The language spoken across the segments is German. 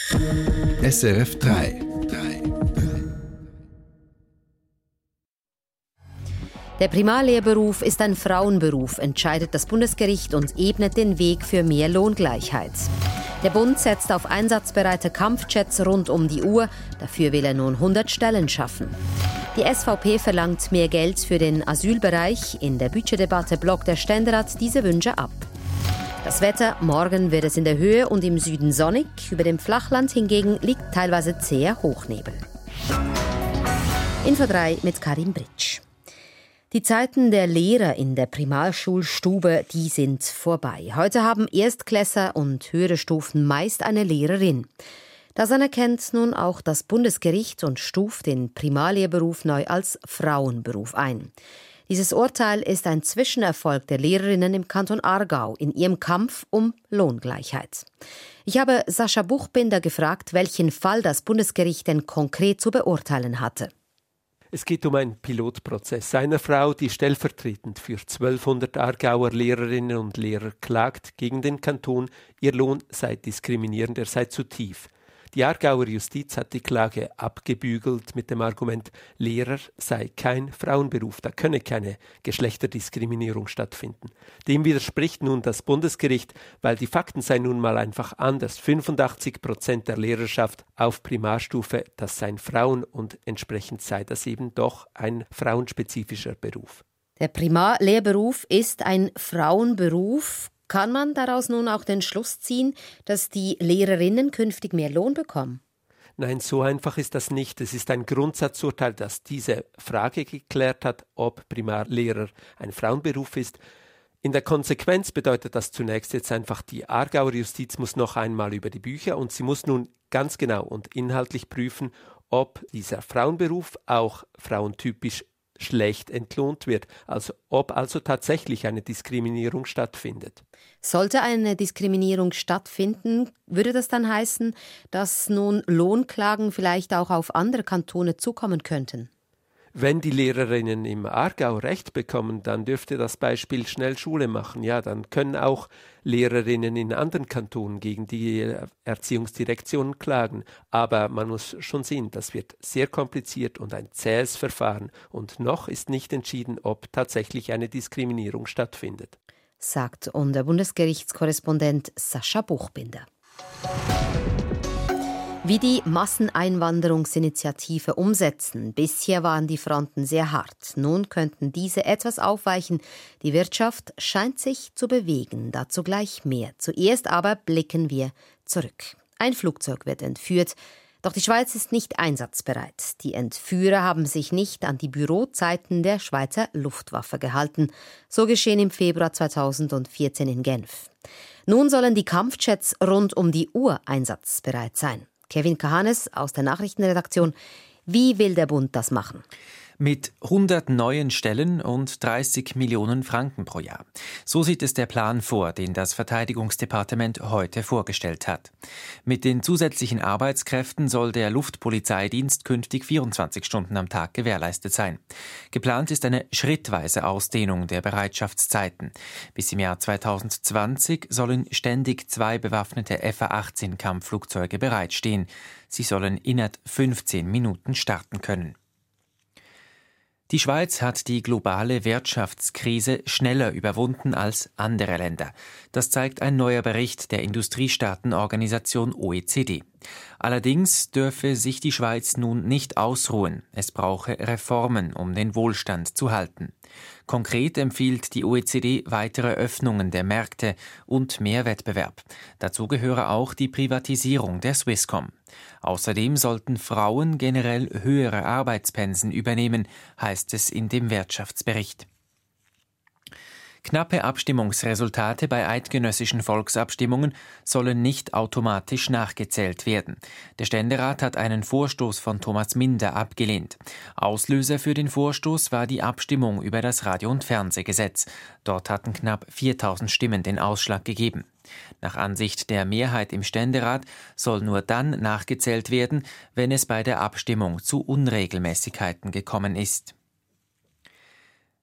SRF 3. Der Primarlehrberuf ist ein Frauenberuf, entscheidet das Bundesgericht und ebnet den Weg für mehr Lohngleichheit. Der Bund setzt auf einsatzbereite Kampfjets rund um die Uhr. Dafür will er nun 100 Stellen schaffen. Die SVP verlangt mehr Geld für den Asylbereich. In der Budgetdebatte blockt der Ständerat diese Wünsche ab. Das Wetter: Morgen wird es in der Höhe und im Süden sonnig. Über dem Flachland hingegen liegt teilweise zäher Hochnebel. Info 3 mit Karim Britsch. Die Zeiten der Lehrer in der Primarschulstube, die sind vorbei. Heute haben Erstklässler und höhere Stufen meist eine Lehrerin. Das anerkennt nun auch das Bundesgericht und stuft den Primarlehrberuf neu als Frauenberuf ein. Dieses Urteil ist ein Zwischenerfolg der Lehrerinnen im Kanton Aargau in ihrem Kampf um Lohngleichheit. Ich habe Sascha Buchbinder gefragt, welchen Fall das Bundesgericht denn konkret zu beurteilen hatte. Es geht um einen Pilotprozess einer Frau, die stellvertretend für 1200 Aargauer Lehrerinnen und Lehrer klagt gegen den Kanton, ihr Lohn sei diskriminierend, er sei zu tief. Die Aargauer Justiz hat die Klage abgebügelt mit dem Argument, Lehrer sei kein Frauenberuf, da könne keine Geschlechterdiskriminierung stattfinden. Dem widerspricht nun das Bundesgericht, weil die Fakten seien nun mal einfach anders. 85% der Lehrerschaft auf Primarstufe, das seien Frauen und entsprechend sei das eben doch ein frauenspezifischer Beruf. Der Primarlehrberuf ist ein Frauenberuf. Kann man daraus nun auch den Schluss ziehen, dass die Lehrerinnen künftig mehr Lohn bekommen? Nein, so einfach ist das nicht. Es ist ein Grundsatzurteil, das diese Frage geklärt hat, ob Primarlehrer ein Frauenberuf ist. In der Konsequenz bedeutet das zunächst jetzt einfach, die Aargauer Justiz muss noch einmal über die Bücher und sie muss nun ganz genau und inhaltlich prüfen, ob dieser Frauenberuf auch frauentypisch schlecht entlohnt wird, also ob also tatsächlich eine Diskriminierung stattfindet. Sollte eine Diskriminierung stattfinden, würde das dann heißen, dass nun Lohnklagen vielleicht auch auf andere Kantone zukommen könnten? Wenn die Lehrerinnen im Aargau Recht bekommen, dann dürfte das Beispiel schnell Schule machen. Ja, dann können auch Lehrerinnen in anderen Kantonen gegen die Erziehungsdirektion klagen. Aber man muss schon sehen, das wird sehr kompliziert und ein zähes Verfahren. Und noch ist nicht entschieden, ob tatsächlich eine Diskriminierung stattfindet. Sagt unser Bundesgerichtskorrespondent Sascha Buchbinder. Wie die Masseneinwanderungsinitiative umsetzen. Bisher waren die Fronten sehr hart. Nun könnten diese etwas aufweichen. Die Wirtschaft scheint sich zu bewegen. Dazu gleich mehr. Zuerst aber blicken wir zurück. Ein Flugzeug wird entführt. Doch die Schweiz ist nicht einsatzbereit. Die Entführer haben sich nicht an die Bürozeiten der Schweizer Luftwaffe gehalten. So geschehen im Februar 2014 in Genf. Nun sollen die Kampfjets rund um die Uhr einsatzbereit sein. Kevin Kahanes aus der Nachrichtenredaktion. Wie will der Bund das machen? Mit 100 neuen Stellen und 30 Millionen Franken pro Jahr. So sieht es der Plan vor, den das Verteidigungsdepartement heute vorgestellt hat. Mit den zusätzlichen Arbeitskräften soll der Luftpolizeidienst künftig 24 Stunden am Tag gewährleistet sein. Geplant ist eine schrittweise Ausdehnung der Bereitschaftszeiten. Bis im Jahr 2020 sollen ständig 2 bewaffnete F-18-Kampfflugzeuge bereitstehen. Sie sollen innerhalb 15 Minuten starten können. Die Schweiz hat die globale Wirtschaftskrise schneller überwunden als andere Länder. Das zeigt ein neuer Bericht der Industriestaatenorganisation OECD. Allerdings dürfe sich die Schweiz nun nicht ausruhen. Es brauche Reformen, um den Wohlstand zu halten. Konkret empfiehlt die OECD weitere Öffnungen der Märkte und mehr Wettbewerb. Dazu gehöre auch die Privatisierung der Swisscom. Außerdem sollten Frauen generell höhere Arbeitspensen übernehmen, heißt es in dem Wirtschaftsbericht. Knappe Abstimmungsresultate bei eidgenössischen Volksabstimmungen sollen nicht automatisch nachgezählt werden. Der Ständerat hat einen Vorstoß von Thomas Minder abgelehnt. Auslöser für den Vorstoß war die Abstimmung über das Radio- und Fernsehgesetz. Dort hatten knapp 4000 Stimmen den Ausschlag gegeben. Nach Ansicht der Mehrheit im Ständerat soll nur dann nachgezählt werden, wenn es bei der Abstimmung zu Unregelmäßigkeiten gekommen ist.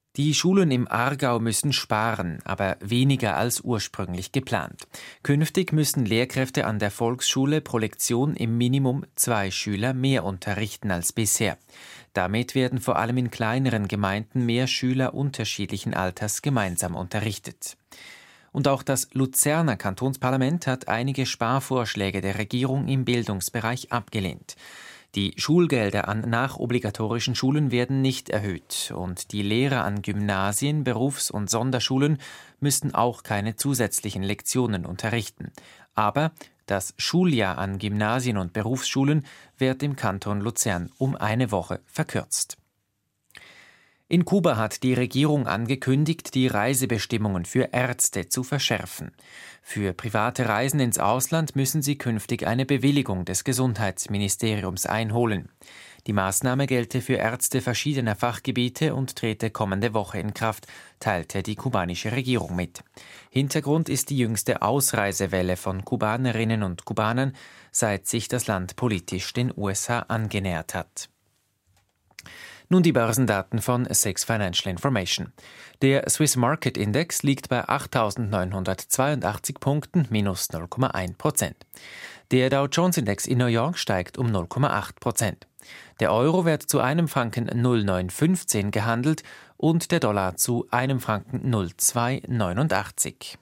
Die Schulen im Aargau müssen sparen, aber weniger als ursprünglich geplant. Künftig müssen Lehrkräfte an der Volksschule pro Lektion im Minimum 2 Schüler mehr unterrichten als bisher. Damit werden vor allem in kleineren Gemeinden mehr Schüler unterschiedlichen Alters gemeinsam unterrichtet. Und auch das Luzerner Kantonsparlament hat einige Sparvorschläge der Regierung im Bildungsbereich abgelehnt. Die Schulgelder an nachobligatorischen Schulen werden nicht erhöht und die Lehrer an Gymnasien, Berufs- und Sonderschulen müssten auch keine zusätzlichen Lektionen unterrichten. Aber das Schuljahr an Gymnasien und Berufsschulen wird im Kanton Luzern um 1 Woche verkürzt. In Kuba hat die Regierung angekündigt, die Reisebestimmungen für Ärzte zu verschärfen. Für private Reisen ins Ausland müssen sie künftig eine Bewilligung des Gesundheitsministeriums einholen. Die Maßnahme gelte für Ärzte verschiedener Fachgebiete und trete kommende Woche in Kraft, teilte die kubanische Regierung mit. Hintergrund ist die jüngste Ausreisewelle von Kubanerinnen und Kubanern, seit sich das Land politisch den USA angenähert hat. Nun die Börsendaten von SIX Financial Information. Der Swiss Market Index liegt bei 8.982 Punkten, minus 0,1%. Der Dow Jones Index in New York steigt um 0,8%. Der Euro wird zu einem Franken 0,915 gehandelt und der Dollar zu einem Franken 0,289.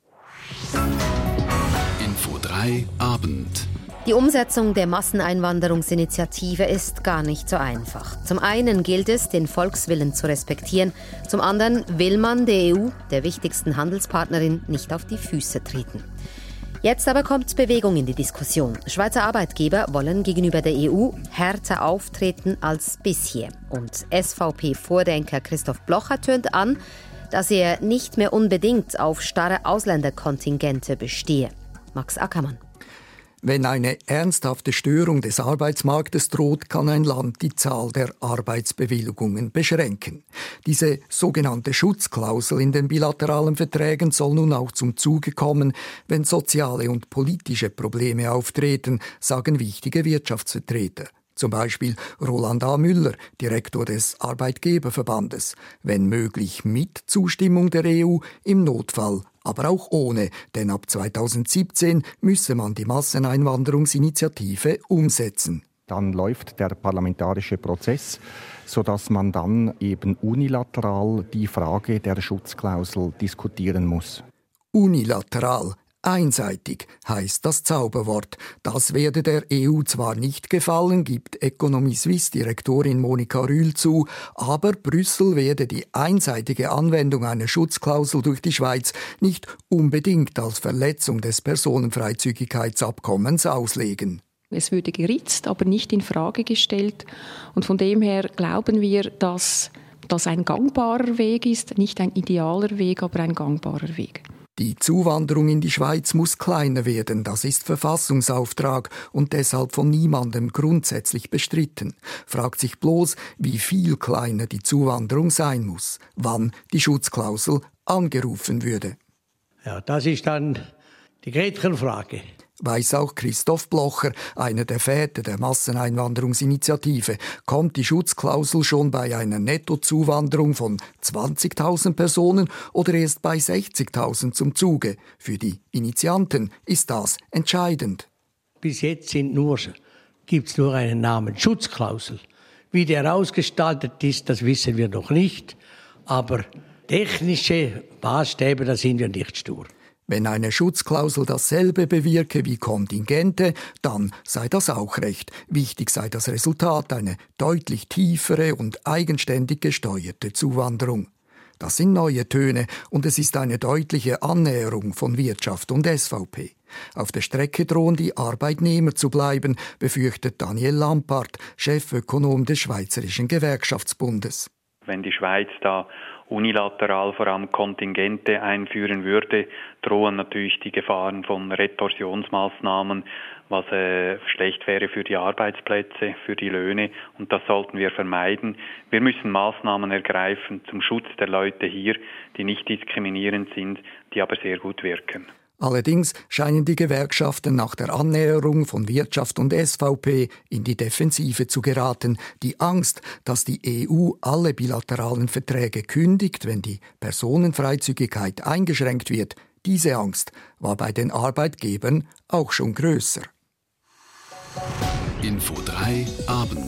Info 3 Abend. Die Umsetzung der Masseneinwanderungsinitiative ist gar nicht so einfach. Zum einen gilt es, den Volkswillen zu respektieren. Zum anderen will man der EU, der wichtigsten Handelspartnerin, nicht auf die Füße treten. Jetzt aber kommt Bewegung in die Diskussion. Schweizer Arbeitgeber wollen gegenüber der EU härter auftreten als bisher. Und SVP-Vordenker Christoph Blocher tönt an, dass er nicht mehr unbedingt auf starre Ausländerkontingente bestehe. Max Ackermann. Wenn eine ernsthafte Störung des Arbeitsmarktes droht, kann ein Land die Zahl der Arbeitsbewilligungen beschränken. Diese sogenannte Schutzklausel in den bilateralen Verträgen soll nun auch zum Zuge kommen, wenn soziale und politische Probleme auftreten, sagen wichtige Wirtschaftsvertreter. Zum Beispiel Roland A. Müller, Direktor des Arbeitgeberverbandes. Wenn möglich mit Zustimmung der EU, im Notfall aber auch ohne, denn ab 2017 müsse man die Masseneinwanderungsinitiative umsetzen. Dann läuft der parlamentarische Prozess, sodass man dann eben unilateral die Frage der Schutzklausel diskutieren muss. Unilateral. Einseitig heißt das Zauberwort. Das werde der EU zwar nicht gefallen, gibt Economy Suisse Direktorin Monika Rühl zu, aber Brüssel werde die einseitige Anwendung einer Schutzklausel durch die Schweiz nicht unbedingt als Verletzung des Personenfreizügigkeitsabkommens auslegen. Es würde geritzt, aber nicht in Frage gestellt. Und von dem her glauben wir, dass das ein gangbarer Weg ist, nicht ein idealer Weg, aber ein gangbarer Weg. Die Zuwanderung in die Schweiz muss kleiner werden, das ist Verfassungsauftrag und deshalb von niemandem grundsätzlich bestritten. Fragt sich bloß, wie viel kleiner die Zuwanderung sein muss, wann die Schutzklausel angerufen würde. Ja, das ist dann die Gretchenfrage. Weiß auch Christoph Blocher, einer der Väter der Masseneinwanderungsinitiative. Kommt die Schutzklausel schon bei einer Nettozuwanderung von 20.000 Personen oder erst bei 60.000 zum Zuge? Für die Initianten ist das entscheidend. Bis jetzt gibt es nur einen Namen Schutzklausel. Wie der ausgestaltet ist, das wissen wir noch nicht. Aber technische Maßstäbe, da sind wir nicht stur. Wenn eine Schutzklausel dasselbe bewirke wie Kontingente, dann sei das auch recht. Wichtig sei das Resultat, eine deutlich tiefere und eigenständig gesteuerte Zuwanderung. Das sind neue Töne und es ist eine deutliche Annäherung von Wirtschaft und SVP. Auf der Strecke drohen die Arbeitnehmer zu bleiben, befürchtet Daniel Lampart, Chefökonom des Schweizerischen Gewerkschaftsbundes. Wenn die Schweiz da unilateral vor allem Kontingente einführen würde, drohen natürlich die Gefahren von Retorsionsmaßnahmen, was schlecht wäre für die Arbeitsplätze, für die Löhne, und das sollten wir vermeiden. Wir müssen Maßnahmen ergreifen zum Schutz der Leute hier, die nicht diskriminierend sind, die aber sehr gut wirken. Allerdings scheinen die Gewerkschaften nach der Annäherung von Wirtschaft und SVP in die Defensive zu geraten. Die Angst, dass die EU alle bilateralen Verträge kündigt, wenn die Personenfreizügigkeit eingeschränkt wird, diese Angst war bei den Arbeitgebern auch schon grösser. Info 3 Abend.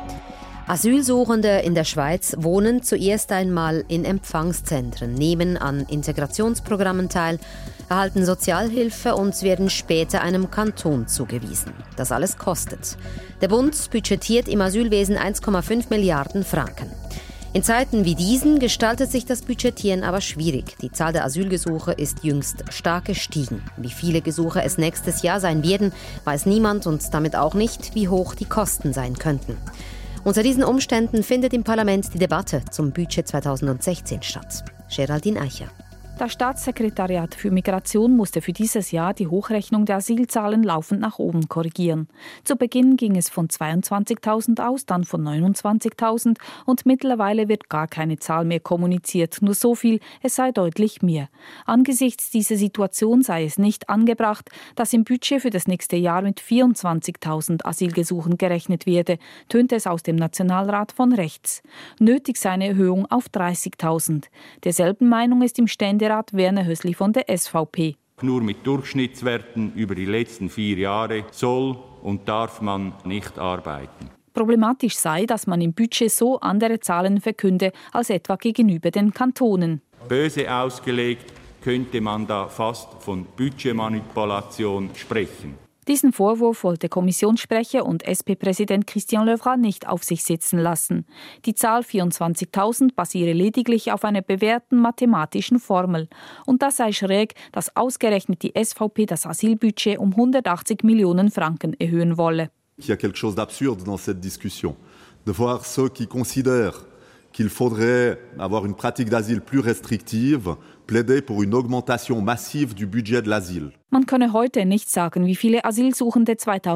Asylsuchende in der Schweiz wohnen zuerst einmal in Empfangszentren, nehmen an Integrationsprogrammen teil, erhalten Sozialhilfe und werden später einem Kanton zugewiesen. Das alles kostet. Der Bund budgetiert im Asylwesen 1,5 Milliarden Franken. In Zeiten wie diesen gestaltet sich das Budgetieren aber schwierig. Die Zahl der Asylgesuche ist jüngst stark gestiegen. Wie viele Gesuche es nächstes Jahr sein werden, weiß niemand und damit auch nicht, wie hoch die Kosten sein könnten. Unter diesen Umständen findet im Parlament die Debatte zum Budget 2016 statt. Geraldine Eicher. Das Staatssekretariat für Migration musste für dieses Jahr die Hochrechnung der Asylzahlen laufend nach oben korrigieren. Zu Beginn ging es von 22.000 aus, dann von 29.000 und mittlerweile wird gar keine Zahl mehr kommuniziert. Nur so viel, es sei deutlich mehr. Angesichts dieser Situation sei es nicht angebracht, dass im Budget für das nächste Jahr mit 24.000 Asylgesuchen gerechnet werde, tönte es aus dem Nationalrat von rechts. Nötig sei eine Erhöhung auf 30.000. Derselben Meinung ist im Ständerat Werner Hösli von der SVP. Nur mit Durchschnittswerten über die letzten 4 Jahre soll und darf man nicht arbeiten. Problematisch sei, dass man im Budget so andere Zahlen verkünde als etwa gegenüber den Kantonen. Böse ausgelegt könnte man da fast von Budgetmanipulation sprechen. Diesen Vorwurf wollte Kommissionssprecher und SP-Präsident Christian Löwra nicht auf sich sitzen lassen. Die Zahl 24.000 basiere lediglich auf einer bewährten mathematischen Formel. Und das sei schräg, dass ausgerechnet die SVP das Asylbudget um 180 Millionen Franken erhöhen wolle. Il y a quelque chose d'absurde dans cette discussion. De voir ceux qui considèrent qu'il faudrait avoir une pratique d'asile plus restrictive, plaider pour une augmentation massive du budget de l'asile. Man könne heute nicht sagen, wie viele Asylsuchende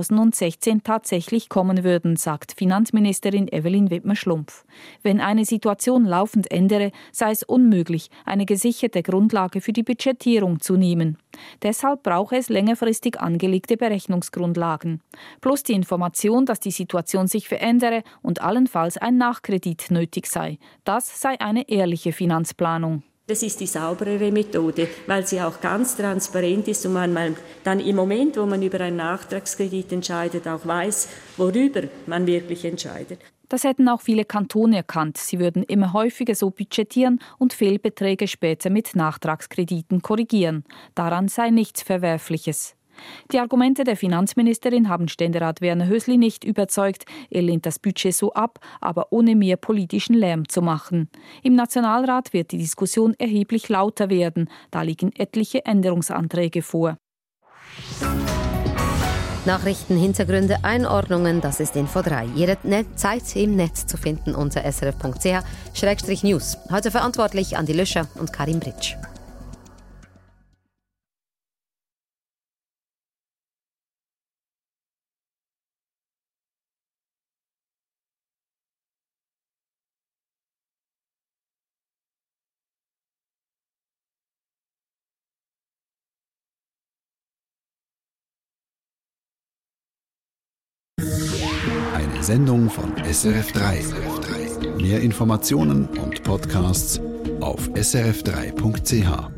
2016 tatsächlich kommen würden, sagt Finanzministerin Evelyn Wittmer-Schlumpf. Wenn eine Situation laufend ändere, sei es unmöglich, eine gesicherte Grundlage für die Budgetierung zu nehmen. Deshalb brauche es längerfristig angelegte Berechnungsgrundlagen. Plus die Information, dass die Situation sich verändere und allenfalls ein Nachkredit nötig sei. Das sei eine ehrliche Finanzplanung. Das ist die sauberere Methode, weil sie auch ganz transparent ist und man dann im Moment, wo man über einen Nachtragskredit entscheidet, auch weiß, worüber man wirklich entscheidet. Das hätten auch viele Kantone erkannt. Sie würden immer häufiger so budgetieren und Fehlbeträge später mit Nachtragskrediten korrigieren. Daran sei nichts Verwerfliches. Die Argumente der Finanzministerin haben Ständerat Werner Hösli nicht überzeugt. Er lehnt das Budget so ab, aber ohne mehr politischen Lärm zu machen. Im Nationalrat wird die Diskussion erheblich lauter werden. Da liegen etliche Änderungsanträge vor. Nachrichten, Hintergründe, Einordnungen, das ist Info 3. Jederzeit im Netz zu finden unter srf.ch/news. Heute verantwortlich Andi Löscher und Karim Britsch. Eine Sendung von SRF3. Mehr Informationen und Podcasts auf srf3.ch.